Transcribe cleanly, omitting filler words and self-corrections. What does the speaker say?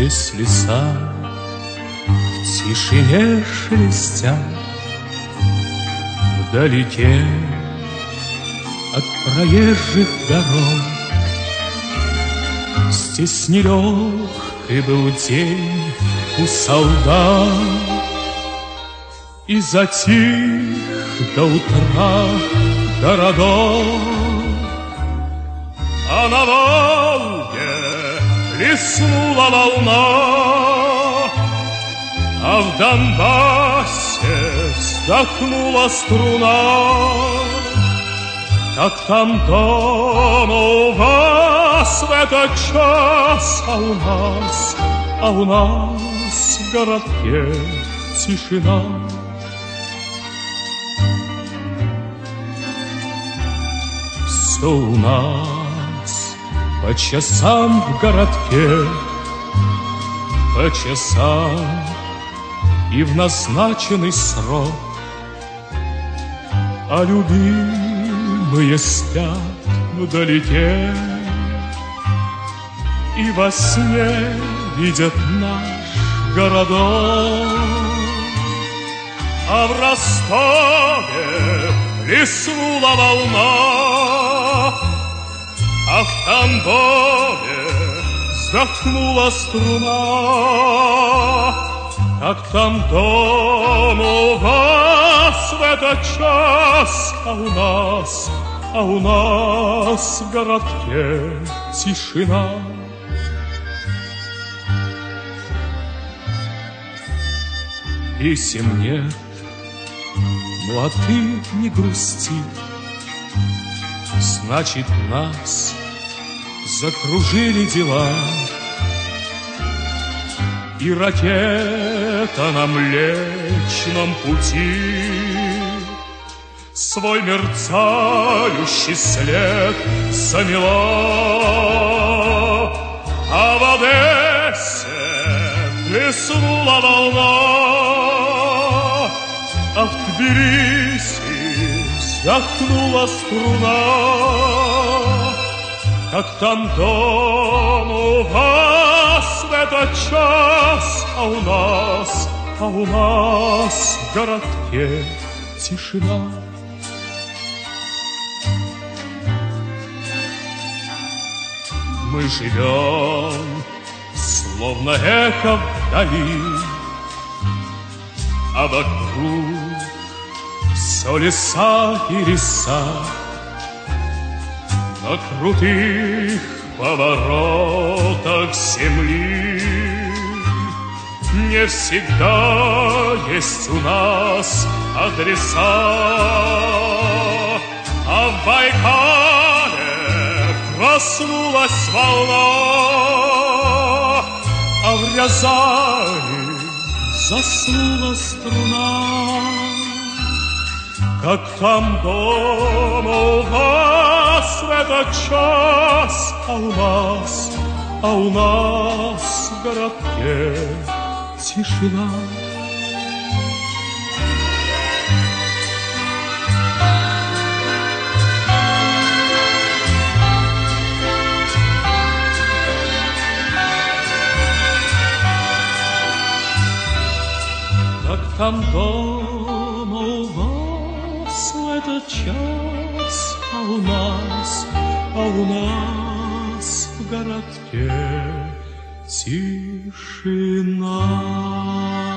Здесь леса в тишине шелестят, вдалеке от проезжих дорог. Здесь нелегкий был день у солдат, и затих до утра городок. А на Волге плеснула волна, а в Донбассе вздохнула струна. Как там дома у вас в этот час, а у нас в городке тишина. Все у нас по часам в городке, по часам и в назначенный срок. А любимые спят вдалеке и во сне видят наш городок. А в Ростове плеснула волна, а в Тамбове вздохнула струна. Как там дома у вас в этот час, а у нас в городке тишина. Писем нет, ну а ты не грусти, значит, нас закружили дела, и ракета на Млечном пути свой мерцающий след замела. А в Одессе плеснула волна, а в Тбилиси вздохнула струна. Как там дома у вас в этот час, а у нас в городке тишина. Мы живем, словно эхо вдали, а вокруг все леса и леса. На крутых поворотах земли не всегда есть у нас адреса. А в Байкале проснулась волна, а в Рязани заснула струна. Как там дома у вас в этот час, а у нас в городке тишина. Как там дома у вас в этот час, а у нас в городке тишина.